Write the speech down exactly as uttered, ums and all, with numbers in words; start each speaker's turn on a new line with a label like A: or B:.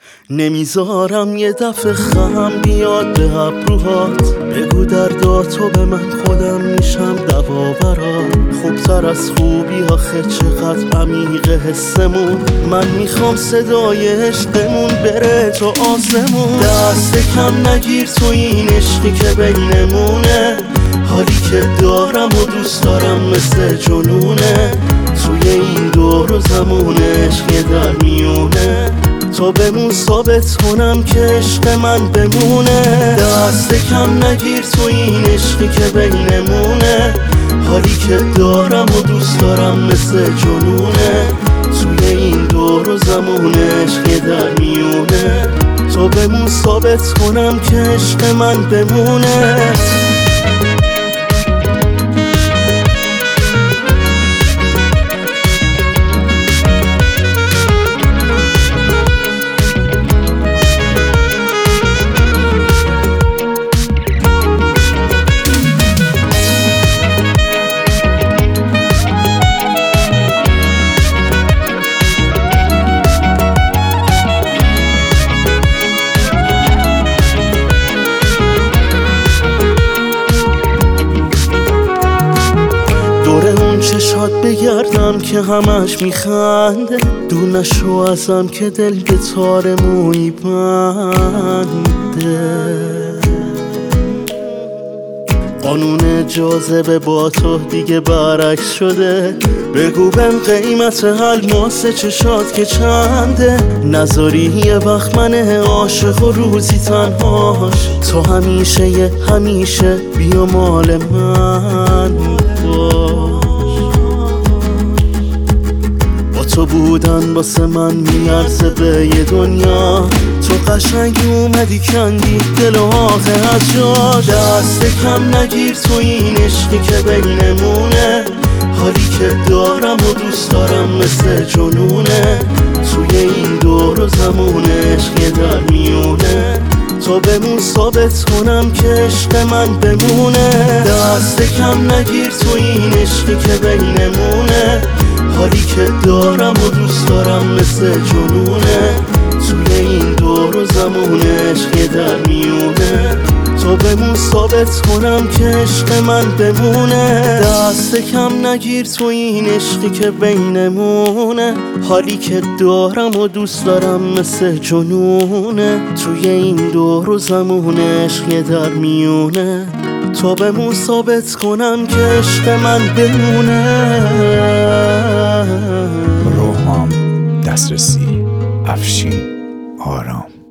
A: نمیذارم یه دفعه خم بیاد به ابروهات، بگو درداتو به من، خودم میشم دوا برات. خوبتر از خوبی آخه چقدر عمیقه حسمون، من میخوام صدای عشقمون بره تو آسمون. دست کم نگیر تو این عشقی که بینمونه، حالی که دارم و دوست دارم مثل جنونه. توی این دور و زمان عشق در میونه، تو بمون ثابت کنم که عشق من بمونه. دست کم نگیر تو این عشقی که بینمونه، حالی که دارم و دوست دارم مثل جنونه. توی این دور و زمان عشق در میونه، تو بمون ثابت کنم که عشق من بمونه. دور اون چشات بگردم که همش میخنده، دور نشو ازم که دل به تار موی بنده. قانون جاذبه با تو دیگه برعکس شده، بگو بهم قیمت الماس چشات که چنده. نذاری یه وقت من عاشق و روزی تنهاش، تو همیشه یه همیشه بیا مال من باش. با تو بودن واسه من میارزه به یه دنیا، تو قشنگ اومدی کندی دل و آخه از جا. دست کم نگیر تو این عشقی که بینمونه، حالی که دارم و دوست دارم مثل جنونه. توی این دور و زمان عشق در میونه، تو بمون ثابت کنم که عشق من بمونه. دست کم نگیر تو این عشقی که بینمونه، حالی که دارم و دوست دارم مثل جنونه. توی این دور و زمان عشق در میونه، تو بمون ثابت کنم که عشق من بمونه. دست کم نگیر تو این عشقی که بینمونه، حالی که دارم و دوست دارم مثل جنونه. توی این دور و زمان عشق در میونه، تو بمون ثابت کنم که عشق من بمونه.
B: روحام دسترسی افشین آرام.